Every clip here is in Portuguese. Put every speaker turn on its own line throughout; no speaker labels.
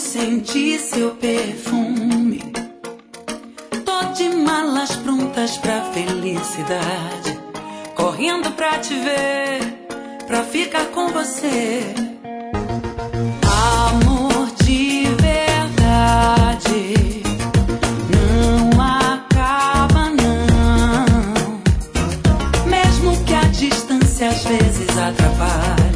senti seu perfume. Tô de malas prontas pra felicidade, correndo pra te ver, pra ficar com você. Amor de verdade não acaba não, mesmo que a distância às vezes atrapalhe.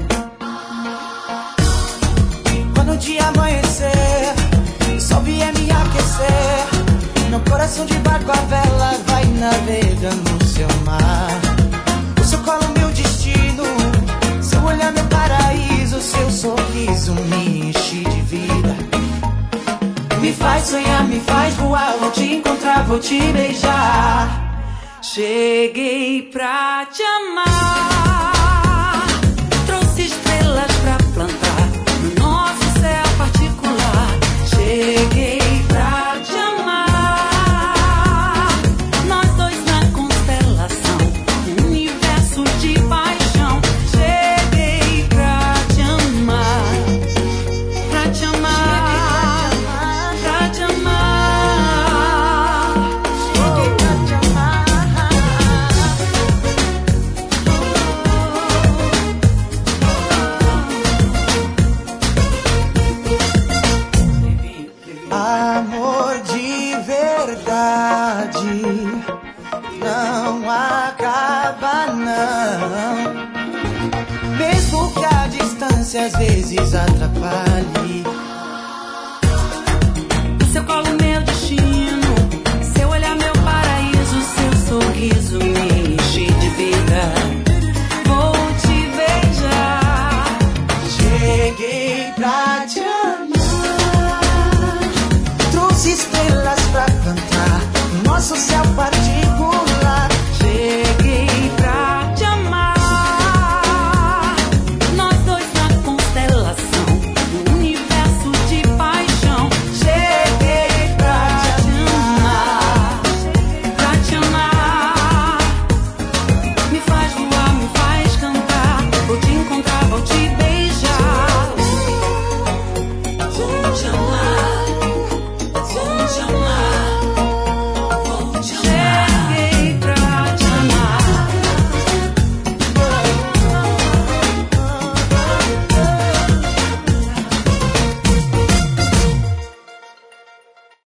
Quando o dia amanhecer, o sol vier me aquecer, meu coração de barco a vela vai navegando no seu mar. O seu colo meu destino, seu olhar meu paraíso, seu sorriso me enche de vida. Me faz sonhar, me faz voar, vou te encontrar, vou te beijar.
Cheguei pra te amar, trouxe estrelas pra plantar no nosso céu particular. Cheguei pra te amar, nós dois na constelação, um universo de paixão. Cheguei pra te amar, pra te amar, pra te amar.
Cheguei pra te amar. Amor de verdade não acaba não, mesmo que a distância às vezes atrapalhe.